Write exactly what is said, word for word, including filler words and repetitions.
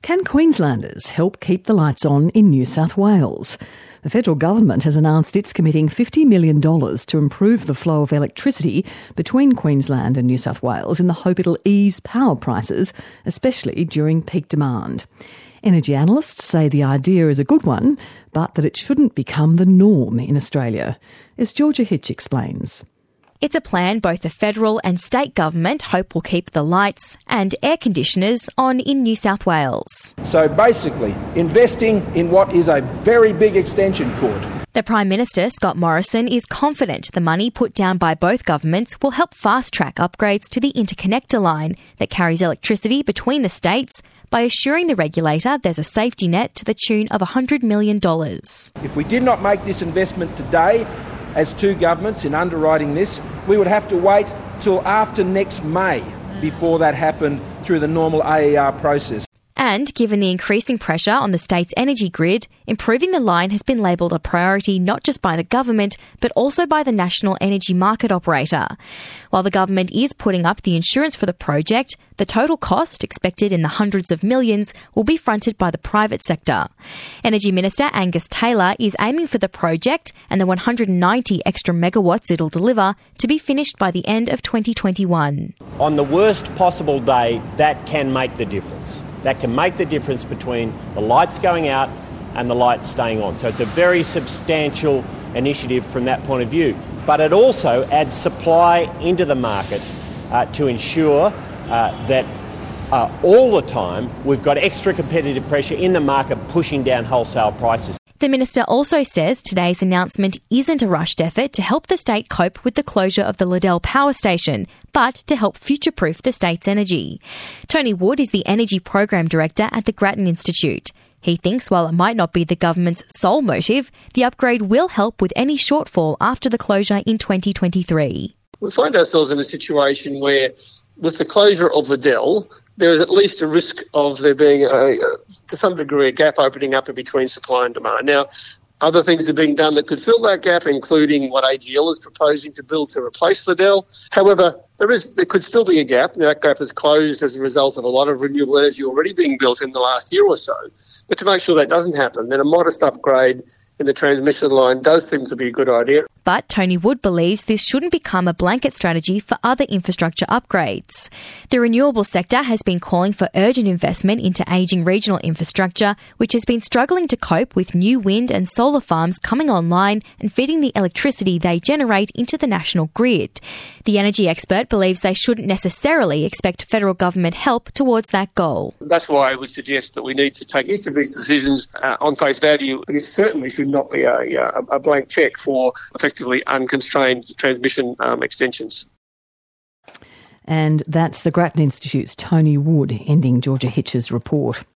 Can Queenslanders help keep the lights on in New South Wales? The federal government has announced it's committing fifty million dollars to improve the flow of electricity between Queensland and New South Wales in the hope it'll ease power prices, especially during peak demand. Energy analysts say the idea is a good one, but that it shouldn't become the norm in Australia. As Georgia Hitch explains. It's a plan both the federal and state government hope will keep the lights and air conditioners on in New South Wales. So basically, investing in what is a very big extension cord. The Prime Minister, Scott Morrison, is confident the money put down by both governments will help fast-track upgrades to the interconnector line that carries electricity between the states by assuring the regulator there's a safety net to the tune of one hundred million dollars. If we did not make this investment today, as two governments in underwriting this, we would have to wait till after next May before that happened through the normal A E R process. And given the increasing pressure on the state's energy grid, improving the line has been labelled a priority not just by the government, but also by the National Energy Market Operator. While the government is putting up the insurance for the project, the total cost, expected in the hundreds of millions, will be fronted by the private sector. Energy Minister Angus Taylor is aiming for the project and the one hundred ninety extra megawatts it'll deliver to be finished by the end of twenty twenty-one. On the worst possible day, that can make the difference. That can make the difference between the lights going out and the lights staying on. So it's a very substantial initiative from that point of view. But it also adds supply into the market uh, to ensure uh, that uh, all the time we've got extra competitive pressure in the market pushing down wholesale prices. The Minister also says today's announcement isn't a rushed effort to help the state cope with the closure of the Liddell Power Station, but to help future-proof the state's energy. Tony Wood is the Energy Program Director at the Grattan Institute. He thinks while it might not be the government's sole motive, the upgrade will help with any shortfall after the closure in twenty twenty-three. We find ourselves in a situation where, with the closure of Liddell, there is at least a risk of there being, a, to some degree, a gap opening up in between supply and demand. Now, other things are being done that could fill that gap, including what A G L is proposing to build to replace Liddell. However, there is there could still be a gap. That gap is closed as a result of a lot of renewable energy already being built in the last year or so. But to make sure that doesn't happen, then a modest upgrade in the transmission line does seem to be a good idea. But Tony Wood believes this shouldn't become a blanket strategy for other infrastructure upgrades. The renewable sector has been calling for urgent investment into ageing regional infrastructure, which has been struggling to cope with new wind and solar farms coming online and feeding the electricity they generate into the national grid. The energy expert believes they shouldn't necessarily expect federal government help towards that goal. That's why I would suggest that we need to take each of these decisions uh, on face value. It certainly should not be a, a, a blank cheque for effectively unconstrained transmission um, extensions. And that's the Grattan Institute's Tony Wood ending Georgia Hitch's report.